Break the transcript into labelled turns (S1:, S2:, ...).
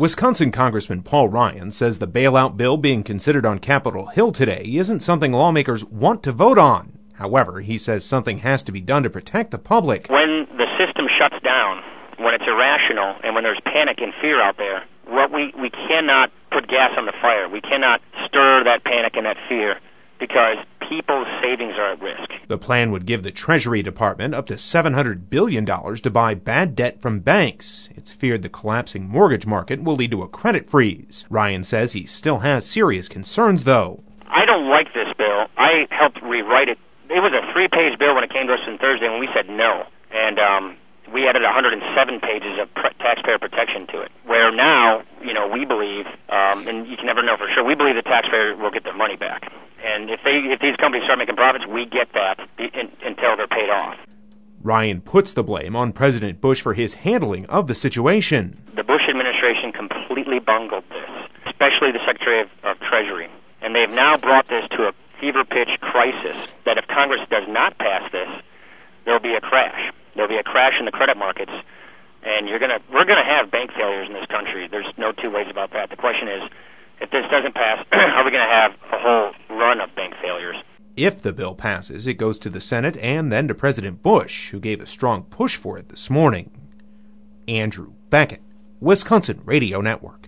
S1: Wisconsin Congressman Paul Ryan says the bailout bill being considered on Capitol Hill today isn't something lawmakers want to vote on. However, he says something has to be done to protect the public.
S2: When the system shuts down, when it's irrational, and when there's panic and fear out there, we cannot put gas on the fire. We cannot stir that panic and that fear because people's savings are at risk.
S1: The plan would give the Treasury Department up to $700 billion to buy bad debt from banks. It's feared the collapsing mortgage market will lead to a credit freeze. Ryan says he still has serious concerns, though.
S2: I don't like this bill. I helped rewrite it. It was a 3-page bill when it came to us on Thursday when we said no. And we added 107 pages of taxpayer protection to it, where now, we believe, and you can never know for sure, we believe the taxpayer will get their money back. And if these companies start making profits, we get that until they're paid off.
S1: Ryan puts the blame on President Bush for his handling of the situation.
S2: The Bush administration completely bungled this, especially the Secretary of Treasury. And they've now brought this to a fever-pitch crisis that if Congress does not pass this, there'll be a crash. There'll be a crash in the credit markets, and we're gonna have bank failures in this country. There's no two ways about that. The question is, if this doesn't pass, are we going to have a whole run of bank failures?
S1: If the bill passes, it goes to the Senate and then to President Bush, who gave a strong push for it this morning. Andrew Beckett, Wisconsin Radio Network.